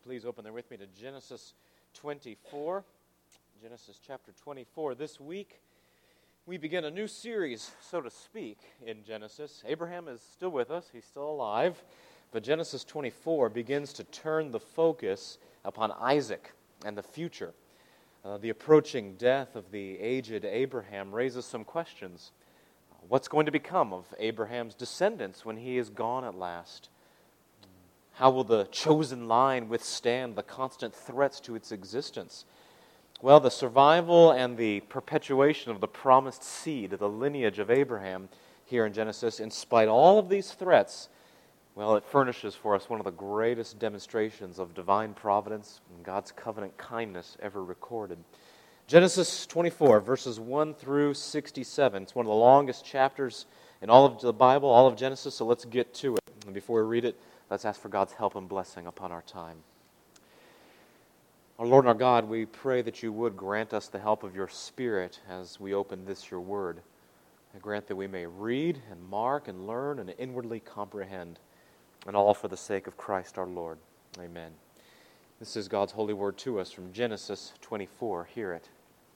Please open there with me to Genesis 24. Genesis chapter 24. This week, we begin a new series, so to speak, in Genesis. Abraham is still with us. He's still alive. But Genesis 24 begins to turn the focus upon Isaac and the future. The approaching death of the aged Abraham raises some questions. What's going to become of Abraham's descendants when he is gone at last? How will the chosen line withstand the constant threats to its existence? Well, the survival and the perpetuation of the promised seed, the lineage of Abraham here in Genesis, in spite of all of these threats, well, it furnishes for us one of the greatest demonstrations of divine providence and God's covenant kindness ever recorded. Genesis 24, verses 1 through 67. It's one of the longest chapters in all of the Bible, all of Genesis, so let's get to it. And before we read it, let's ask for God's help and blessing upon our time. Our Lord and our God, we pray that you would grant us the help of your Spirit as we open this, your word. And grant that we may read and mark and learn and inwardly comprehend, and all for the sake of Christ our Lord. Amen. This is God's holy word to us from Genesis 24. Hear it.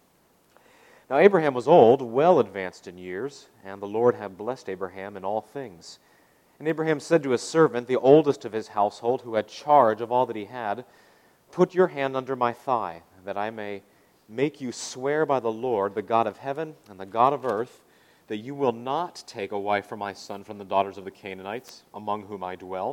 Now Abraham was old, well advanced in years, and the Lord had blessed Abraham in all things. And Abraham said to his servant, the oldest of his household, who had charge of all that he had, "Put your hand under my thigh, that I may make you swear by the Lord, the God of heaven and the God of earth, that you will not take a wife for my son from the daughters of the Canaanites, among whom I dwell,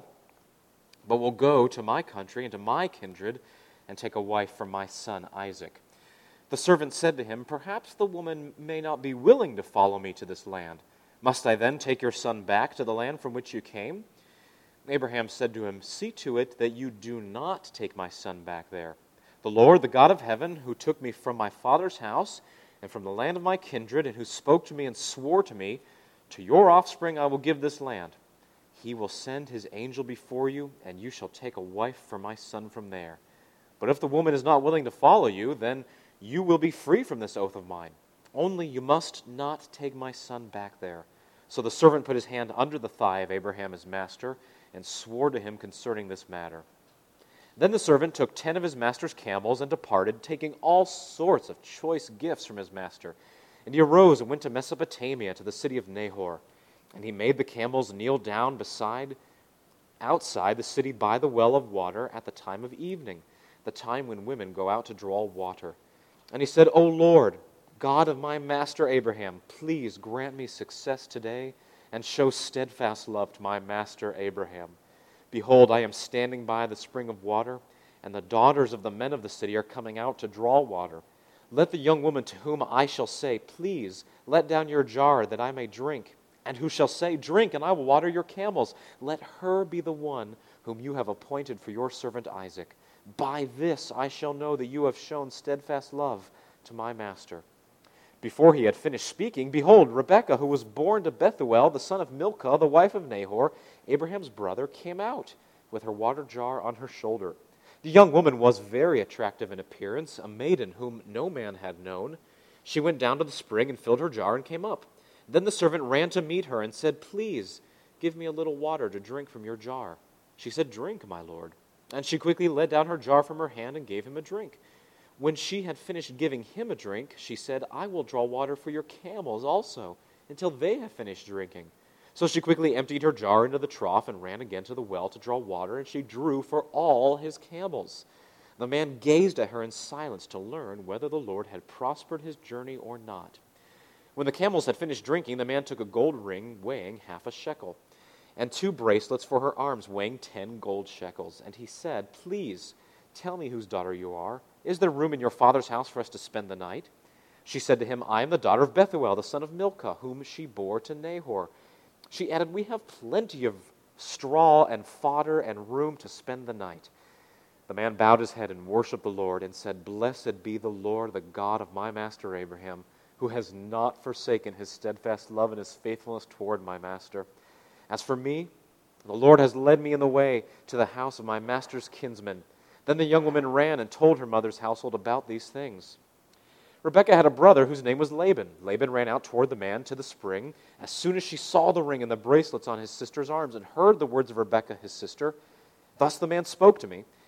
but will go to my country and to my kindred, and take a wife for my son Isaac." The servant said to him, "Perhaps the woman may not be willing to follow me to this land. Must I then take your son back to the land from which you came?" Abraham said to him, "See to it that you do not take my son back there. The Lord, the God of heaven, who took me from my father's house and from the land of my kindred, and who spoke to me and swore to me, 'To your offspring I will give this land,' he will send his angel before you, and you shall take a wife for my son from there. But if the woman is not willing to follow you, then you will be free from this oath of mine. Only you must not take my son back there." So the servant put his hand under the thigh of Abraham his master, and swore to him concerning this matter. Then the servant took 10 of his master's camels and departed, taking all sorts of choice gifts from his master. And he arose and went to Mesopotamia, to the city of Nahor. And he made the camels kneel down outside the city by the well of water at the time of evening, the time when women go out to draw water. And he said, "O Lord, God of my master Abraham, please grant me success today, and show steadfast love to my master Abraham. Behold, I am standing by the spring of water, and the daughters of the men of the city are coming out to draw water. Let the young woman to whom I shall say, 'Please, let down your jar that I may drink,' and who shall say, 'Drink, and I will water your camels,' let her be the one whom you have appointed for your servant Isaac. By this I shall know that you have shown steadfast love to my master." Before he had finished speaking, behold, Rebekah, who was born to Bethuel, the son of Milcah, the wife of Nahor, Abraham's brother, came out with her water jar on her shoulder. The young woman was very attractive in appearance, a maiden whom no man had known. She went down to the spring and filled her jar and came up. Then the servant ran to meet her and said, "Please, give me a little water to drink from your jar." She said, "Drink, my lord." And she quickly let down her jar from her hand and gave him a drink. When she had finished giving him a drink, she said, "I will draw water for your camels also, until they have finished drinking." So she quickly emptied her jar into the trough and ran again to the well to draw water, and she drew for all his camels. The man gazed at her in silence to learn whether the Lord had prospered his journey or not. When the camels had finished drinking, the man took a gold ring weighing 1/2 shekel, and 2 bracelets for her arms weighing 10 gold shekels. And he said, "Please, tell me whose daughter you are. Is there room in your father's house for us to spend the night?" She said to him, "I am the daughter of Bethuel, the son of Milcah, whom she bore to Nahor." She added, "We have plenty of straw and fodder and room to spend the night." The man bowed his head and worshipped the Lord and said, "Blessed be the Lord, the God of my master Abraham, who has not forsaken his steadfast love and his faithfulness toward my master. As for me, the Lord has led me in the way to the house of my master's kinsman." Then the young woman ran and told her mother's household about these things. Rebekah had a brother whose name was Laban. Laban ran out toward the man to the spring. As soon as she saw the ring and the bracelets on his sister's arms and heard the words of Rebekah his sister, "Thus the man spoke to me,"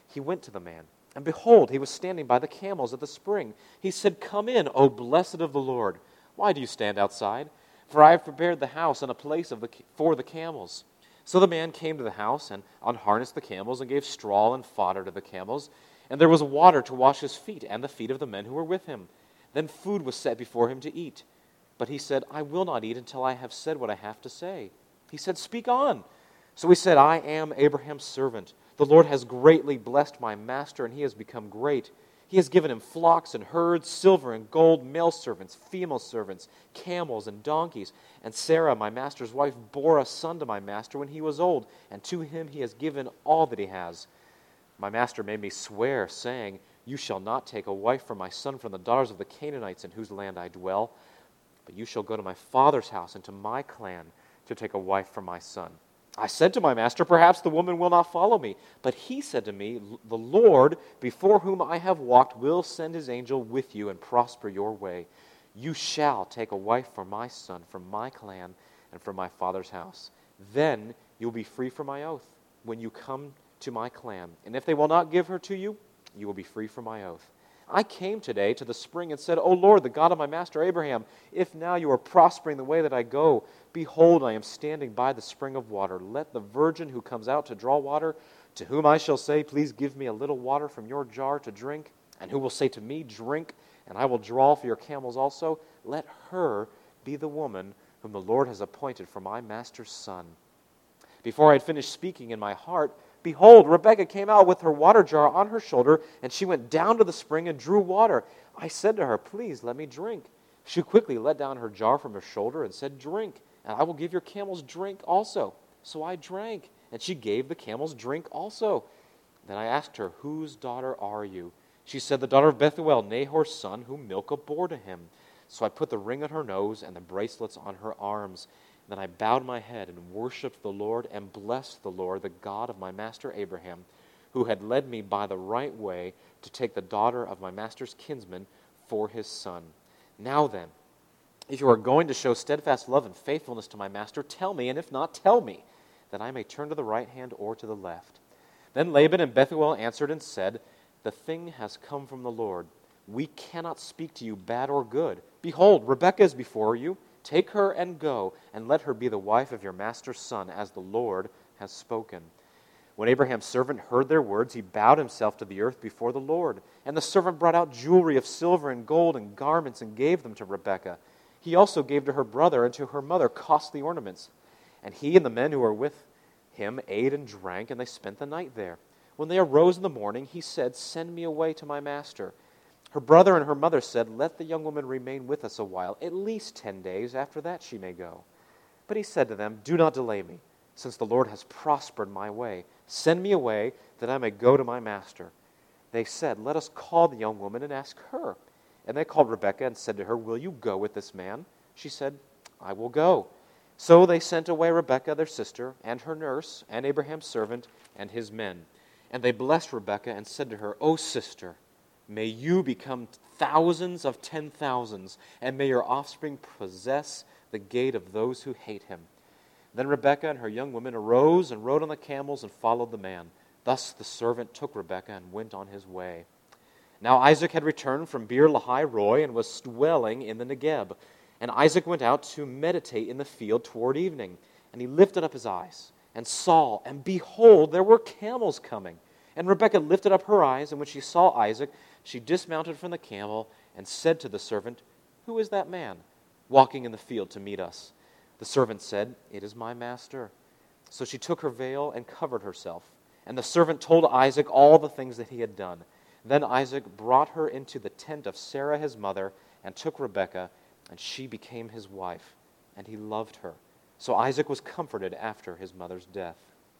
He went to the man, and behold, he was standing by the camels at the spring. He said, "Come in, O blessed of the Lord. Why do you stand outside? For I have prepared the house and a place for the camels." So the man came to the house and unharnessed the camels and gave straw and fodder to the camels. And there was water to wash his feet and the feet of the men who were with him. Then food was set before him to eat. But he said, "I will not eat until I have said what I have to say." He said, "Speak on." So he said, "I am Abraham's servant. The Lord has greatly blessed my master, and he has become great. He has given him flocks and herds, silver and gold, male servants, female servants, camels and donkeys. And Sarah, my master's wife, bore a son to my master when he was old, and to him he has given all that he has. My master made me swear, saying, 'You shall not take a wife for my son from the daughters of the Canaanites in whose land I dwell, but you shall go to my father's house and to my clan to take a wife for my son.' I said to my master, 'Perhaps the woman will not follow me.' But he said to me, 'The Lord, before whom I have walked, will send his angel with you and prosper your way. You shall take a wife for my son, from my clan, and from my father's house. Then you will be free from my oath when you come to my clan. And if they will not give her to you, you will be free from my oath. I came today to the spring and said, O Lord, the God of my master Abraham, if now you are prospering the way that I go, behold, I am standing by the spring of water. Let the virgin who comes out to draw water, to whom I shall say, please give me a little water from your jar to drink, and who will say to me, drink, and I will draw for your camels also, let her be the woman whom the Lord has appointed for my master's son.' Before I had finished speaking in my heart, behold, Rebekah came out with her water jar on her shoulder, and she went down to the spring and drew water. I said to her, please let me drink. She quickly let down her jar from her shoulder and said, drink, and I will give your camels drink also. So I drank, and she gave the camels drink also. Then I asked her, whose daughter are you? She said, the daughter of Bethuel, Nahor's son, whom Milcah bore to him. So I put the ring on her nose and the bracelets on her arms. Then I bowed my head and worshipped the Lord and blessed the Lord, the God of my master Abraham, who had led me by the right way to take the daughter of my master's kinsman for his son. Now then, if you are going to show steadfast love and faithfulness to my master, tell me, and if not, tell me, that I may turn to the right hand or to the left. Then Laban and Bethuel answered and said, the thing has come from the Lord. We cannot speak to you bad or good. Behold, Rebekah is before you. Take her and go, and let her be the wife of your master's son, as the Lord has spoken. When Abraham's servant heard their words, he bowed himself to the earth before the Lord. And the servant brought out jewelry of silver and gold and garments and gave them to Rebekah. He also gave to her brother and to her mother costly ornaments. And he and the men who were with him ate and drank, and they spent the night there. When they arose in the morning, he said, send me away to my master. Her brother and her mother said, let the young woman remain with us a while, at least 10 days. After that she may go. But he said to them, do not delay me, since the Lord has prospered my way. Send me away, that I may go to my master. They said, let us call the young woman and ask her. And they called Rebekah and said to her, will you go with this man? She said, I will go. So they sent away Rebekah their sister, and her nurse, and Abraham's servant, and his men. And they blessed Rebekah and said to her, O sister, may you become thousands of 10,000s, and may your offspring possess the gate of those who hate him. Then Rebekah and her young women arose and rode on the camels and followed the man. Thus the servant took Rebekah and went on his way. Now Isaac had returned from Beer Lahai Roi and was dwelling in the Negeb. And Isaac went out to meditate in the field toward evening. And he lifted up his eyes and saw, and behold, there were camels coming. And Rebekah lifted up her eyes, and when she saw Isaac, she dismounted from the camel and said to the servant, who is that man walking in the field to meet us? The servant said, it is my master. So she took her veil and covered herself. And the servant told Isaac all the things that he had done. Then Isaac brought her into the tent of Sarah his mother and took Rebekah, and she became his wife, and he loved her. So Isaac was comforted after his mother's death.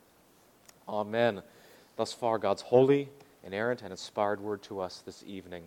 Amen. Thus far, God's holy, inerrant, and inspired word to us this evening.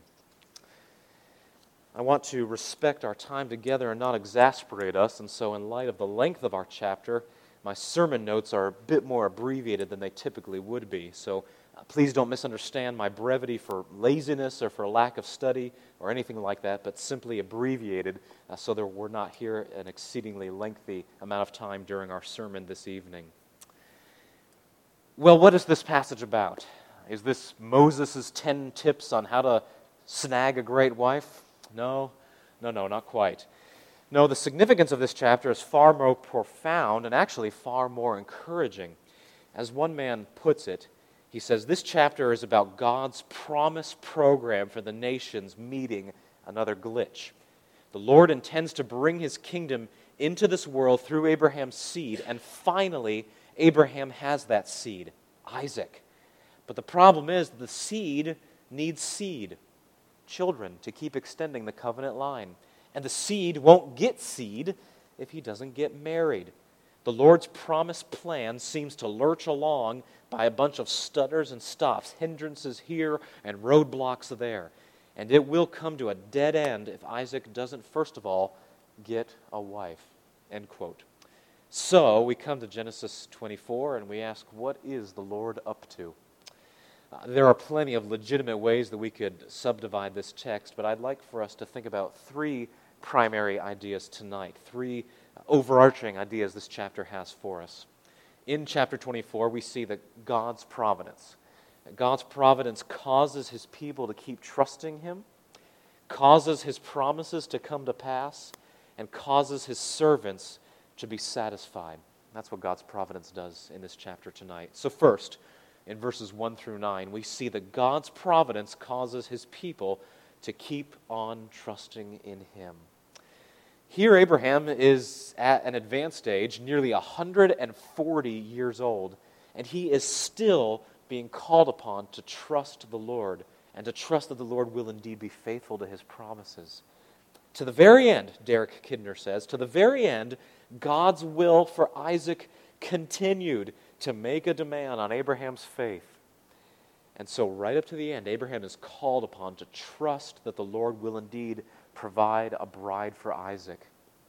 I want to respect our time together and not exasperate us, and so in light of the length of our chapter, my sermon notes are a bit more abbreviated than they typically would be. So please don't misunderstand my brevity for laziness or for lack of study or anything like that, but simply abbreviated so that we're not here an exceedingly lengthy amount of time during our sermon this evening. Well, what is this passage about? Is this Moses' 10 tips on how to snag a great wife? No, not quite. No, the significance of this chapter is far more profound and actually far more encouraging. As one man puts it, he says, this chapter is about God's promise program for the nations meeting another glitch. The Lord intends to bring His kingdom into this world through Abraham's seed, and finally, Abraham has that seed, Isaac. But the problem is the seed needs seed, children, to keep extending the covenant line. And the seed won't get seed if he doesn't get married. The Lord's promised plan seems to lurch along by a bunch of stutters and stops, hindrances here and roadblocks there. And it will come to a dead end if Isaac doesn't, first of all, get a wife. End quote. So we come to Genesis 24 and we ask, what is the Lord up to? There are plenty of legitimate ways that we could subdivide this text, but I'd like for us to think about three primary ideas tonight, three overarching ideas this chapter has for us. In chapter 24, we see that God's providence causes His people to keep trusting Him, causes His promises to come to pass, and causes His servants to be satisfied. That's what God's providence does in this chapter tonight. So first, in verses 1 through 9, we see that God's providence causes His people to keep on trusting in Him. Here Abraham is at an advanced age, nearly 140 years old, and he is still being called upon to trust the Lord and to trust that the Lord will indeed be faithful to His promises. To the very end, Derek Kidner says, to the very end, God's will for Isaac continued to make a demand on Abraham's faith. And so right up to the end, Abraham is called upon to trust that the Lord will indeed provide a bride for Isaac.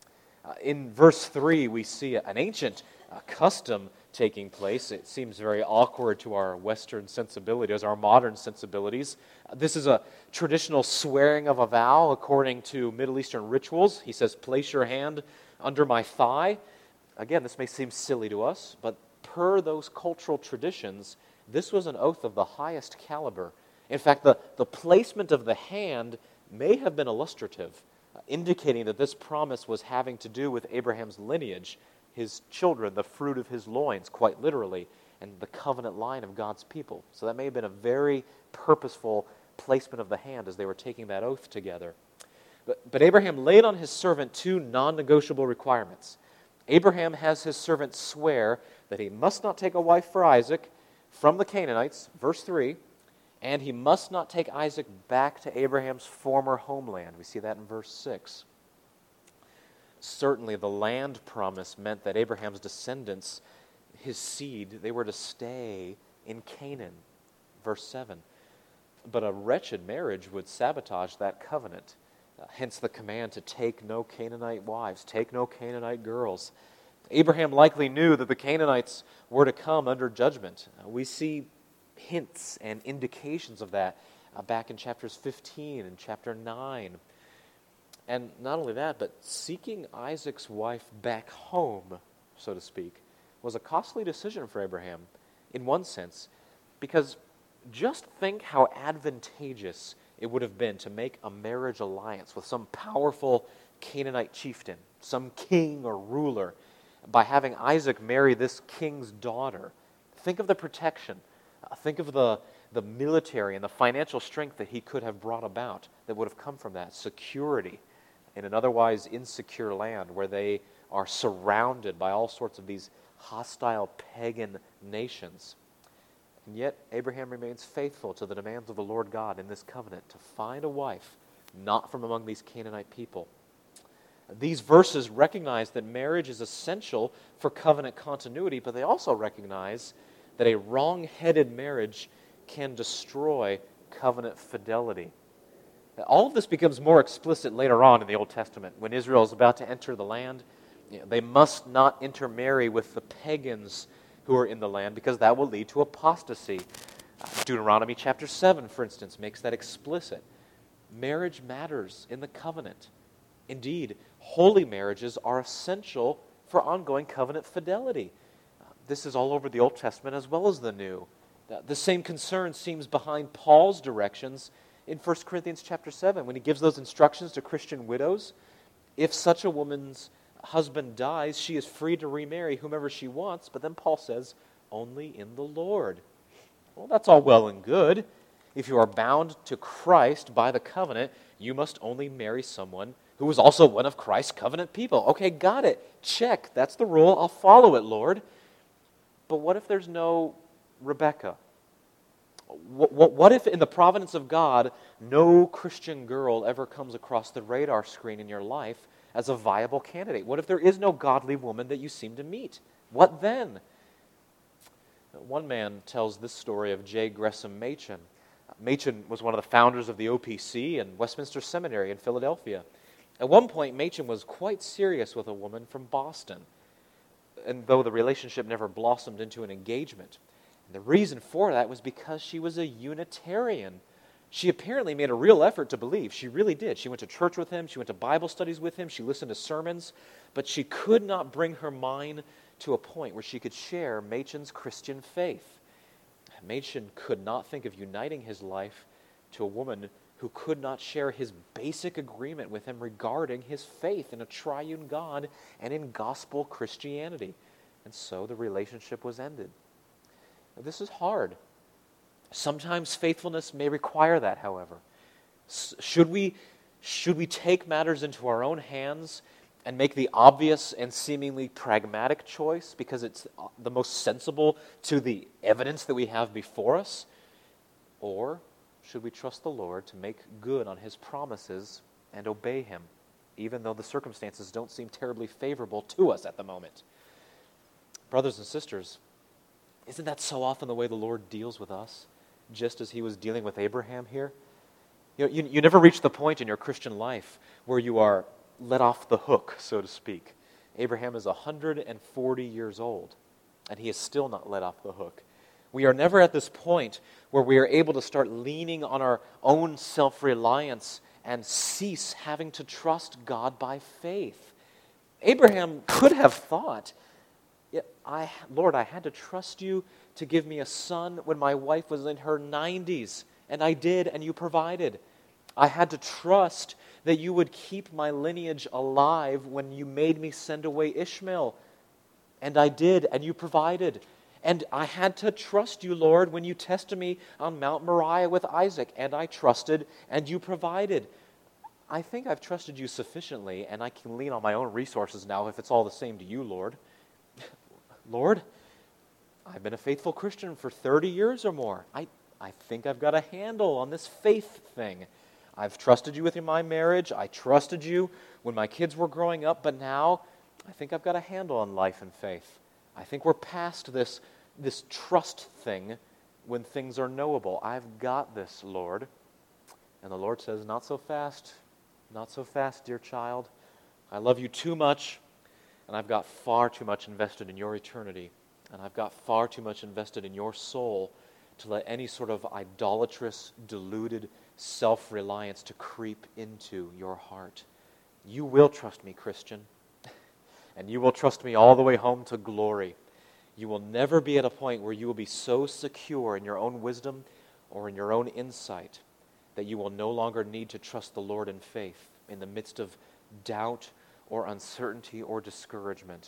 In verse 3, we see an ancient custom taking place. It seems very awkward to our Western sensibilities, our modern sensibilities. This is a traditional swearing of a vow according to Middle Eastern rituals. He says, place your hand under my thigh. Again, this may seem silly to us, but per those cultural traditions, this was an oath of the highest caliber. In fact, the placement of the hand may have been illustrative, indicating that this promise was having to do with Abraham's lineage, his children, the fruit of his loins, quite literally, and the covenant line of God's people. So that may have been a very purposeful placement of the hand as they were taking that oath together. But Abraham laid on his servant two non-negotiable requirements. Abraham has his servant swear that he must not take a wife for Isaac from the Canaanites, verse 3, and he must not take Isaac back to Abraham's former homeland. We see that in verse 6. Certainly the land promise meant that Abraham's descendants, his seed, they were to stay in Canaan, verse 7. But a wretched marriage would sabotage that covenant. Hence the command to take no Canaanite wives, take no Canaanite girls. Abraham likely knew that the Canaanites were to come under judgment. We see hints and indications of that back in chapters 15 and chapter 9. And not only that, but seeking Isaac's wife back home, so to speak, was a costly decision for Abraham in one sense, because just think how advantageous it would have been to make a marriage alliance with some powerful Canaanite chieftain, some king or ruler, by having Isaac marry this king's daughter. Think of the protection. Think of the military and the financial strength that he could have brought about that would have come from that. Security in an otherwise insecure land where they are surrounded by all sorts of these hostile pagan nations. And yet Abraham remains faithful to the demands of the Lord God in this covenant to find a wife not from among these Canaanite people. These verses recognize that marriage is essential for covenant continuity, but they also recognize that a wrong-headed marriage can destroy covenant fidelity. All of this becomes more explicit later on in the Old Testament. When Israel is about to enter the land, they must not intermarry with the pagans who are in the land because that will lead to apostasy. Deuteronomy chapter 7, for instance, makes that explicit. Marriage matters in the covenant. Indeed, holy marriages are essential for ongoing covenant fidelity. This is all over the Old Testament as well as the New. The same concern seems behind Paul's directions in 1 Corinthians chapter 7 when he gives those instructions to Christian widows. If such a woman's husband dies, she is free to remarry whomever she wants, but then Paul says, only in the Lord. Well, that's all well and good. If you are bound to Christ by the covenant, you must only marry someone who is also one of Christ's covenant people. Okay, got it. Check. That's the rule. I'll follow it, Lord. But what if there's no Rebecca? What if in the providence of God, no Christian girl ever comes across the radar screen in your life as a viable candidate? What if there is no godly woman that you seem to meet? What then? One man tells this story of J. Gresham Machen. Machen was one of the founders of the OPC and Westminster Seminary in Philadelphia. At one point, Machen was quite serious with a woman from Boston, and though the relationship never blossomed into an engagement. The reason for that was because she was a Unitarian. She apparently made a real effort to believe. She really did. She went to church with him. She went to Bible studies with him. She listened to sermons. But she could not bring her mind to a point where she could share Machen's Christian faith. Machen could not think of uniting his life to a woman who could not share his basic agreement with him regarding his faith in a triune God and in gospel Christianity. And so the relationship was ended. Now, this is hard. Sometimes faithfulness may require that, however. Should we take matters into our own hands and make the obvious and seemingly pragmatic choice because it's the most sensible to the evidence that we have before us? Or should we trust the Lord to make good on His promises and obey Him, even though the circumstances don't seem terribly favorable to us at the moment? Brothers and sisters, isn't that so often the way the Lord deals with us, just as He was dealing with Abraham here? You never reach the point in your Christian life where you are let off the hook, so to speak. Abraham is 140 years old, and he is still not let off the hook. We are never at this point where we are able to start leaning on our own self-reliance and cease having to trust God by faith. Abraham could have thought, Lord, I had to trust you to give me a son when my wife was in her 90s, and I did, and you provided. I had to trust that you would keep my lineage alive when you made me send away Ishmael, and I did, and you provided. And I had to trust you, Lord, when you tested me on Mount Moriah with Isaac, and I trusted, and you provided. I think I've trusted you sufficiently, and I can lean on my own resources now if it's all the same to you, Lord. Lord, I've been a faithful Christian for 30 years or more. I think I've got a handle on this faith thing. I've trusted you with my marriage. I trusted you when my kids were growing up, but now I think I've got a handle on life and faith. I think we're past this trust thing when things are knowable. I've got this, Lord. And the Lord says, not so fast, dear child. I love you too much, and I've got far too much invested in your eternity, and I've got far too much invested in your soul to let any sort of idolatrous, deluded self-reliance to creep into your heart. You will trust me, Christian, and you will trust me all the way home to glory. You will never be at a point where you will be so secure in your own wisdom or in your own insight that you will no longer need to trust the Lord in faith in the midst of doubt or uncertainty or discouragement.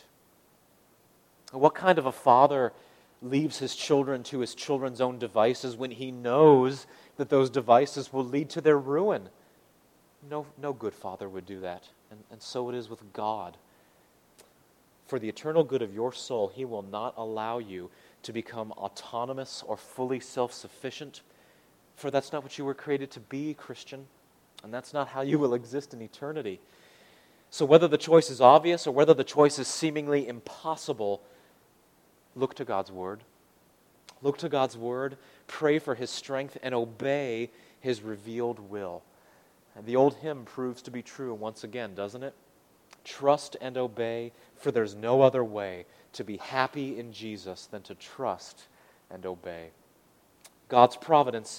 What kind of a father leaves his children to his children's own devices when he knows that those devices will lead to their ruin? No good father would do that, and so it is with God. For the eternal good of your soul, He will not allow you to become autonomous or fully self-sufficient, for that's not what you were created to be, Christian, and that's not how you will exist in eternity. So whether the choice is obvious or whether the choice is seemingly impossible, look to God's Word. Look to God's Word, pray for His strength, and obey His revealed will. And the old hymn proves to be true once again, doesn't it? Trust and obey, for there's no other way to be happy in Jesus than to trust and obey. God's providence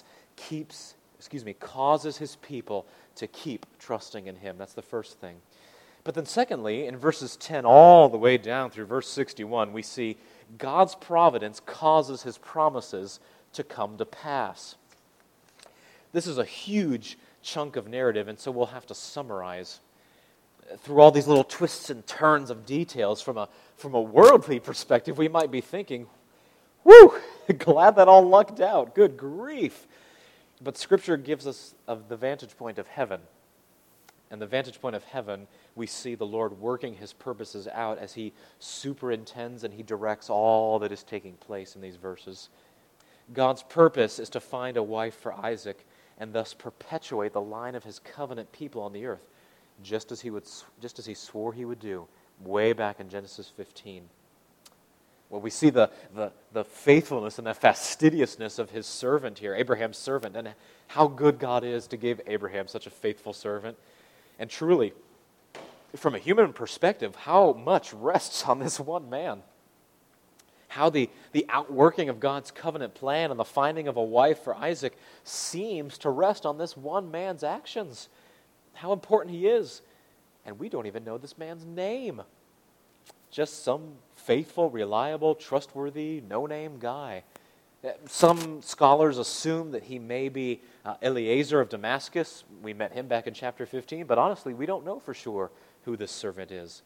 causes His people to keep trusting in Him. That's the first thing. But then secondly, in verses 10 all the way down through verse 61, we see God's providence causes His promises to come to pass. This is a huge chunk of narrative, and so we'll have to summarize. Through all these little twists and turns of details, from a worldly perspective, we might be thinking, whew, glad that all lucked out. Good grief. But Scripture gives us the vantage point of heaven. And the vantage point of heaven, we see the Lord working His purposes out as He superintends and He directs all that is taking place in these verses. God's purpose is to find a wife for Isaac and thus perpetuate the line of His covenant people on the earth, just as He swore He would do way back in Genesis 15. Well, we see the faithfulness and the fastidiousness of His servant here, Abraham's servant, and how good God is to give Abraham such a faithful servant. And truly, from a human perspective, how much rests on this one man. How the outworking of God's covenant plan and the finding of a wife for Isaac seems to rest on this one man's actions. How important he is. And we don't even know this man's name. Just some faithful, reliable, trustworthy, no-name guy. Some scholars assume that he may be Eliezer of Damascus. We met him back in chapter 15, but honestly, we don't know for sure who this servant is.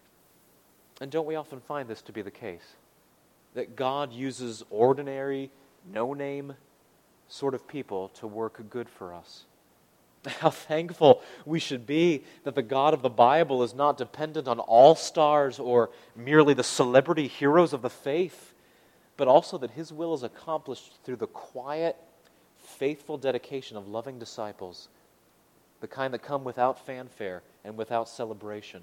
And don't we often find this to be the case? That God uses ordinary, no-name sort of people to work good for us. How thankful we should be that the God of the Bible is not dependent on all-stars or merely the celebrity heroes of the faith, but also that His will is accomplished through the quiet, faithful dedication of loving disciples, the kind that come without fanfare and without celebration.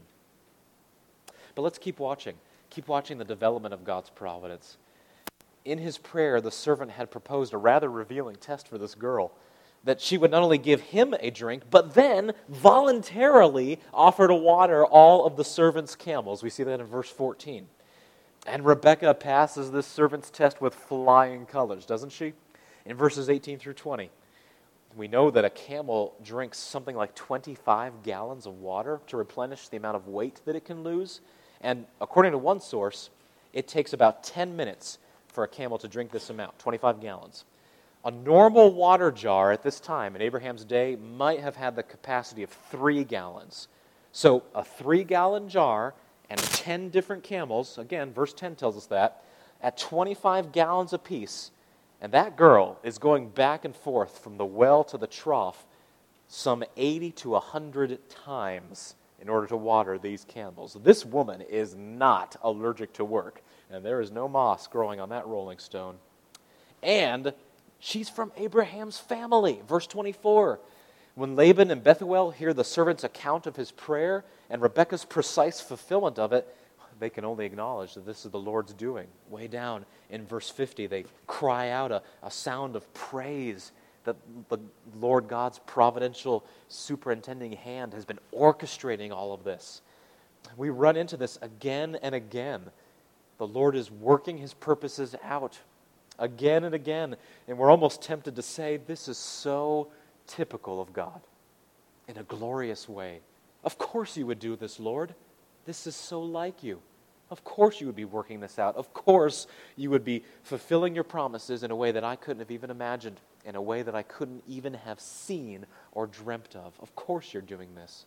But let's keep watching. Keep watching the development of God's providence. In his prayer, the servant had proposed a rather revealing test for this girl, that she would not only give him a drink, but then voluntarily offer to water all of the servant's camels. We see that in verse 14. And Rebekah passes this servant's test with flying colors, doesn't she? In verses 18 through 20. We know that a camel drinks something like 25 gallons of water to replenish the amount of weight that it can lose. And according to one source, it takes about 10 minutes for a camel to drink this amount, 25 gallons. A normal water jar at this time, in Abraham's day, might have had the capacity of 3 gallons. So a 3-gallon jar and 10 different camels, again, verse 10 tells us that, at 25 gallons apiece, and that girl is going back and forth from the well to the trough some 80 to 100 times in order to water these camels. This woman is not allergic to work, and there is no moss growing on that rolling stone. And she's from Abraham's family. Verse 24, when Laban and Bethuel hear the servant's account of his prayer and Rebekah's precise fulfillment of it, they can only acknowledge that this is the Lord's doing. Way down in verse 50, they cry out a sound of praise that the Lord God's providential superintending hand has been orchestrating all of this. We run into this again and again. The Lord is working His purposes out again and again, and we're almost tempted to say, this is so typical of God in a glorious way. Of course you would do this, Lord. This is so like you. Of course you would be working this out. Of course you would be fulfilling your promises in a way that I couldn't have even imagined, in a way that I couldn't even have seen or dreamt of. Of course you're doing this.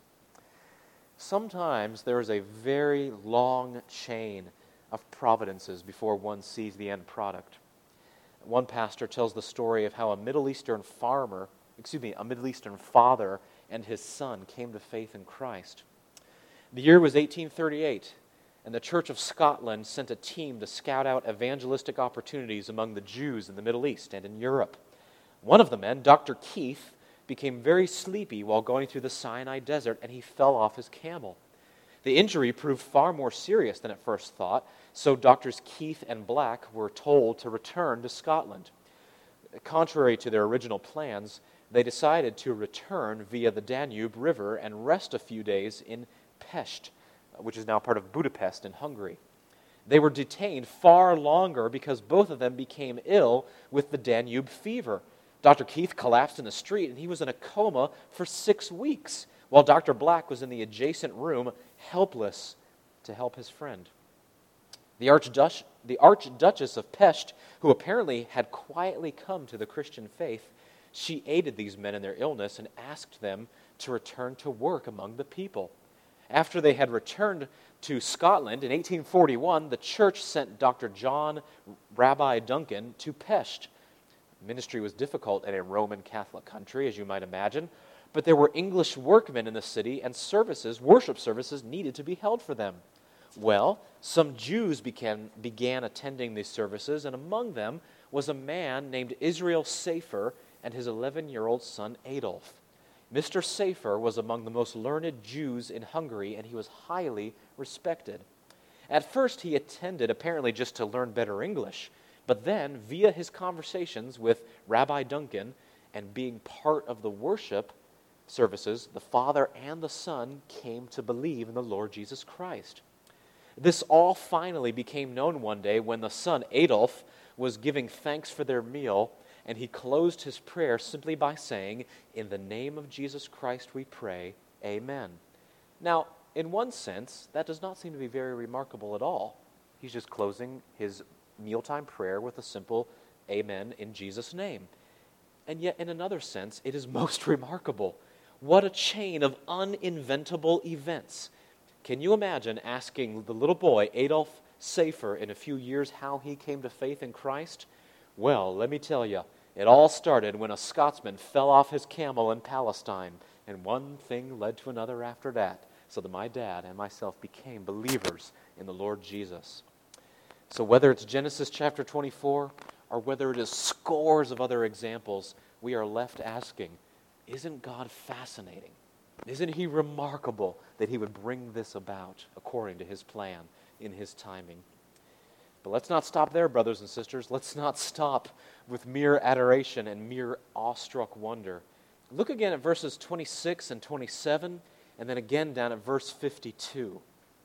Sometimes there is a very long chain of providences before one sees the end product. One pastor tells the story of how a Middle Eastern father and his son came to faith in Christ. The year was 1838, and the Church of Scotland sent a team to scout out evangelistic opportunities among the Jews in the Middle East and in Europe. One of the men, Dr. Keith, became very sleepy while going through the Sinai desert, and he fell off his camel. The injury proved far more serious than at first thought, so Doctors Keith and Black were told to return to Scotland. Contrary to their original plans, they decided to return via the Danube River and rest a few days in Pest, which is now part of Budapest in Hungary. They were detained far longer because both of them became ill with the Danube fever. Dr. Keith collapsed in the street, and he was in a coma for 6 weeks, while Dr. Black was in the adjacent room, helpless to help his friend. The Archduchess of Pest, who apparently had quietly come to the Christian faith, she aided these men in their illness and asked them to return to work among the people. After they had returned to Scotland in 1841, the church sent Dr. John Rabbi Duncan to Pest. Ministry was difficult in a Roman Catholic country, as you might imagine, but there were English workmen in the city, and worship services needed to be held for them. Well, some Jews began attending these services, and among them was a man named Israel Safer and his 11-year-old son Adolf. Mr. Safer was among the most learned Jews in Hungary, and he was highly respected. At first, he attended apparently just to learn better English, but then, via his conversations with Rabbi Duncan and being part of the worship services, the Father and the Son came to believe in the Lord Jesus Christ. This all finally became known one day when the son, Adolf, was giving thanks for their meal, and he closed his prayer simply by saying, "In the name of Jesus Christ we pray, amen." Now, in one sense, that does not seem to be very remarkable at all. He's just closing his mealtime prayer with a simple amen in Jesus' name. And yet, in another sense, it is most remarkable. What a chain of uninventable events. Can you imagine asking the little boy, Adolf Safer, in a few years how he came to faith in Christ? Well, let me tell you, it all started when a Scotsman fell off his camel in Palestine, and one thing led to another after that, so that my dad and myself became believers in the Lord Jesus. So whether it's Genesis chapter 24, or whether it is scores of other examples, we are left asking, isn't God fascinating? Isn't He remarkable that He would bring this about according to His plan in His timing? But let's not stop there, brothers and sisters. Let's not stop with mere adoration and mere awestruck wonder. Look again at verses 26 and 27, and then again down at verse 52.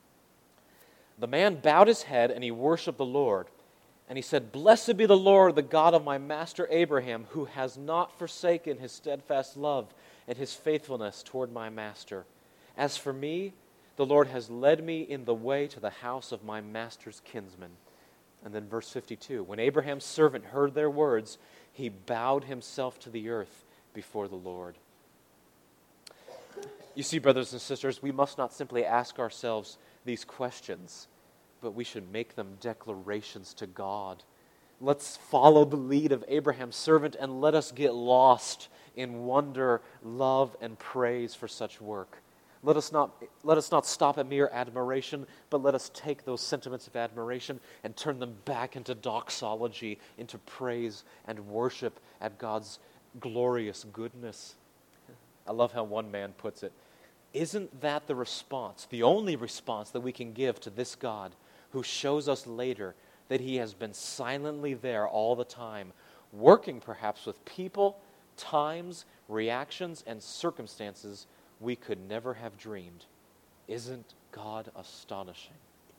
The man bowed his head and he worshiped the Lord. And he said, "Blessed be the Lord, the God of my master Abraham, who has not forsaken His steadfast love and His faithfulness toward my master. As for me, the Lord has led me in the way to the house of my master's kinsman." And then verse 52, when Abraham's servant heard their words, he bowed himself to the earth before the Lord. You see, brothers and sisters, we must not simply ask ourselves these questions, but we should make them declarations to God. Let's follow the lead of Abraham's servant and let us get lost in wonder, love, and praise for such work. Let us not stop at mere admiration, but let us take those sentiments of admiration and turn them back into doxology, into praise and worship at God's glorious goodness. I love how one man puts it. Isn't that the response, the only response that we can give to this God who shows us later that He has been silently there all the time, working perhaps with people, times, reactions, and circumstances we could never have dreamed? Isn't God astonishing?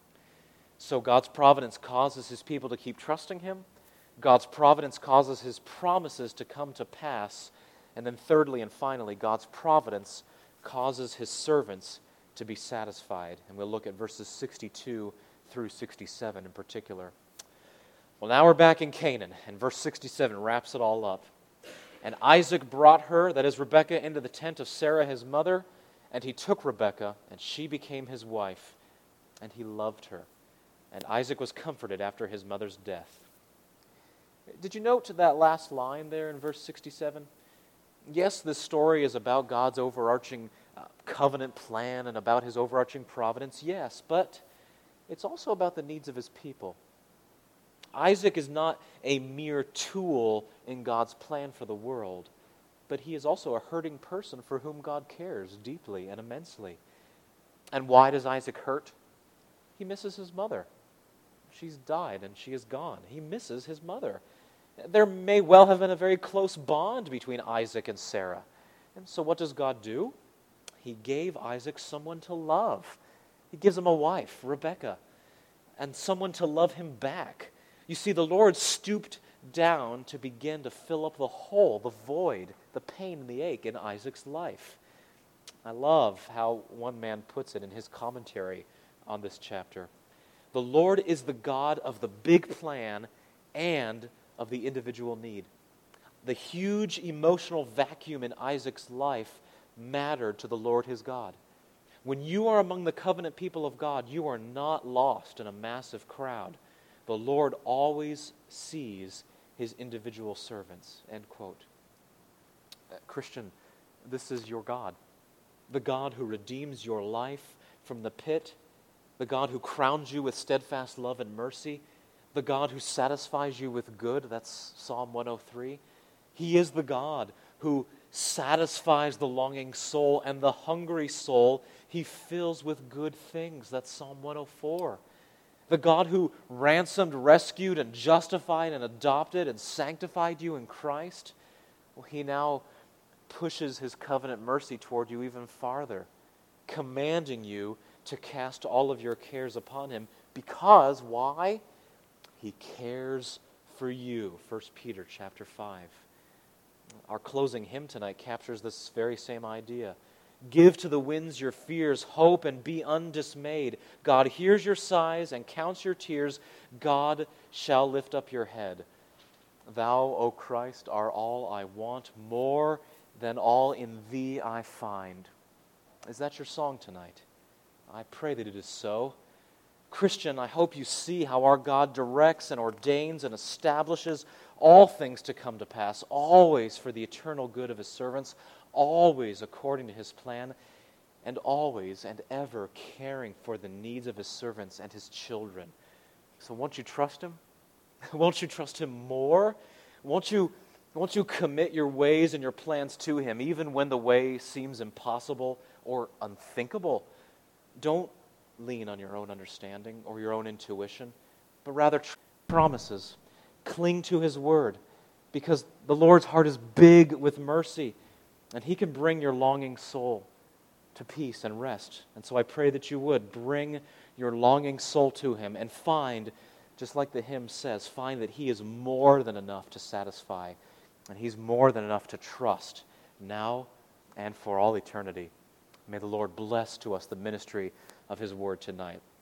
So God's providence causes His people to keep trusting Him. God's providence causes His promises to come to pass. And then thirdly and finally, God's providence causes His servants to be satisfied. And we'll look at verses 62 through 67 in particular. Well, now we're back in Canaan, and verse 67 wraps it all up. And Isaac brought her, that is Rebekah, into the tent of Sarah his mother, and he took Rebekah, and she became his wife, and he loved her. And Isaac was comforted after his mother's death. Did you note that last line there in verse 67? Yes, this story is about God's overarching covenant plan and about His overarching providence, yes, but it's also about the needs of His people. Isaac is not a mere tool in God's plan for the world, but he is also a hurting person for whom God cares deeply and immensely. And why does Isaac hurt? He misses his mother. She's died and she is gone. He misses his mother. There may well have been a very close bond between Isaac and Sarah. And so what does God do? He gave Isaac someone to love. He gives him a wife, Rebekah, and someone to love him back. You see, the Lord stooped down to begin to fill up the hole, the void, the pain and the ache in Isaac's life. I love how one man puts it in his commentary on this chapter. The Lord is the God of the big plan and of the individual need. The huge emotional vacuum in Isaac's life mattered to the Lord his God. When you are among the covenant people of God, you are not lost in a massive crowd. The Lord always sees his individual servants. End quote. Christian, this is your God. The God who redeems your life from the pit. The God who crowns you with steadfast love and mercy. The God who satisfies you with good. That's Psalm 103. He is the God who satisfies the longing soul, and the hungry soul he fills with good things. That's Psalm 104. The God who ransomed, rescued, and justified, and adopted, and sanctified you in Christ, well, he now pushes his covenant mercy toward you even farther, commanding you to cast all of your cares upon him. Because, why? He cares for you. 1 Peter chapter 5. Our closing hymn tonight captures this very same idea. Give to the winds your fears, hope, and be undismayed. God hears your sighs and counts your tears. God shall lift up your head. Thou, O Christ, are all I want, more than all in thee I find. Is that your song tonight? I pray that it is so. Christian, I hope you see how our God directs and ordains and establishes all things to come to pass, always for the eternal good of his servants, always according to his plan, and always and ever caring for the needs of his servants and his children. So won't you trust him? Won't you trust him more? Won't you commit your ways and your plans to him, even when the way seems impossible or unthinkable? Don't lean on your own understanding or your own intuition, but rather promises. Cling to his word, because the Lord's heart is big with mercy, and he can bring your longing soul to peace and rest. And so I pray that you would bring your longing soul to him and find, just like the hymn says, find that he is more than enough to satisfy, and he's more than enough to trust now and for all eternity. May the Lord bless to us the ministry of his word tonight.